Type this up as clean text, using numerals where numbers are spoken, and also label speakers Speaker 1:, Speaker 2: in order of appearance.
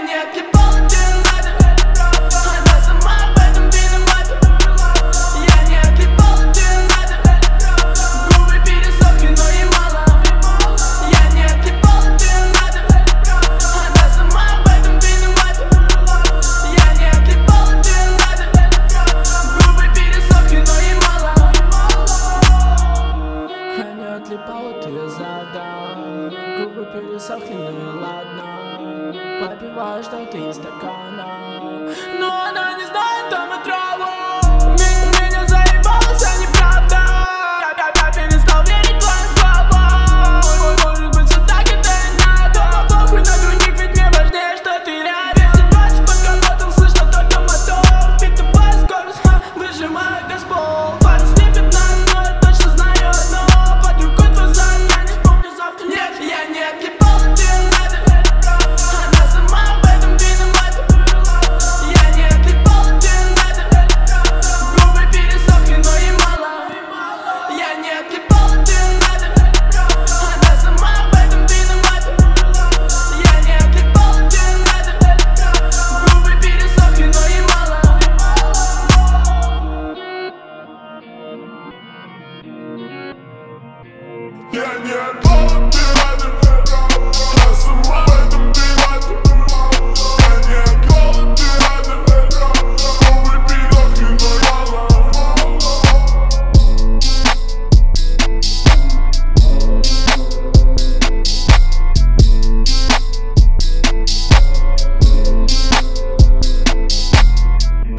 Speaker 1: не отлипала, ты надо. Она сама в этом виновата. Я не отлипала, ты надо. Губы пересохли, но ей мало. Я не отлипала, ты надо. Она сама в этом виновата. Я не отлипала, ты надо. Губы пересохли, но ей мало. Я не отлипала, ты задал. Губы пересохли, ну и ладно. Попиваю что-то из стакана, но она не знает там отраву. Меня заебало, вся неправда. Я перестал верить в твои слова. Может быть, все так это и надо. Похуй на других, ведь мне важнее, что ты рядом. 220 под капотом, слышно только мотор. Питовая скорость, выжимаю газпол. Фары слепят нас, но я точно знаю одно. Под рукой твой зад, я не вспомню завтра. Нет, я не отлипала, ты надо. Она сама в этом виновата. Я не отлипала, ты надо. Губы пересохли, но ей мало. Я не отлипала, ты надо. Она сама в этом виновата. Я не отлипала, ты надо. Губы пересохли, но ей мало.
Speaker 2: Я не отлипала.